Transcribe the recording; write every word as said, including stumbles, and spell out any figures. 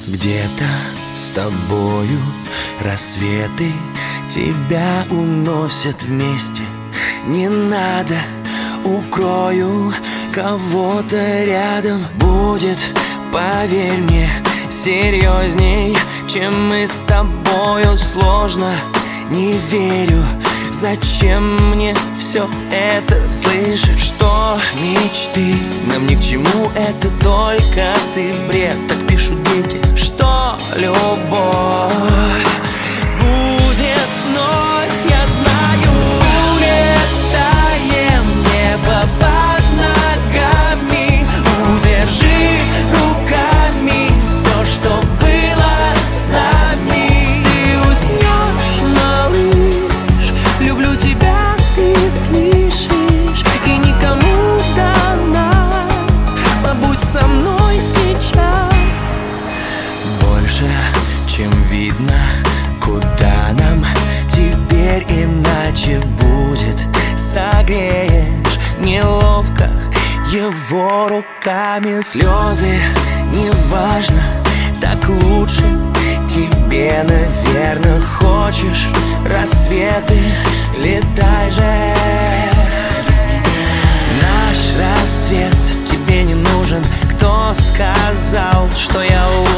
Где-то с тобою рассветы тебя уносят вместе. Не надо, укрою кого-то рядом. Будет, поверь мне, серьезней, чем мы с тобою. Сложно, не верю, зачем мне все это слышишь? Что мечты нам ни к чему, это только ты бред. Так пишут дети, что любовь будет вновь, я знаю. Улетаем, небо под ногами, удержи руками все, что было с нами. Ты уснешь, малыш, люблю тебя, ты слышишь, и никому до нас. Побудь со мной сейчас. Больше, чем видно, куда нам теперь иначе будет. Согреешь неловко его руками. Слезы, неважно, так лучше. Тебе, наверное, хочешь рассветы, летай же. Наш рассвет тебе не нужен. Кто сказал, что я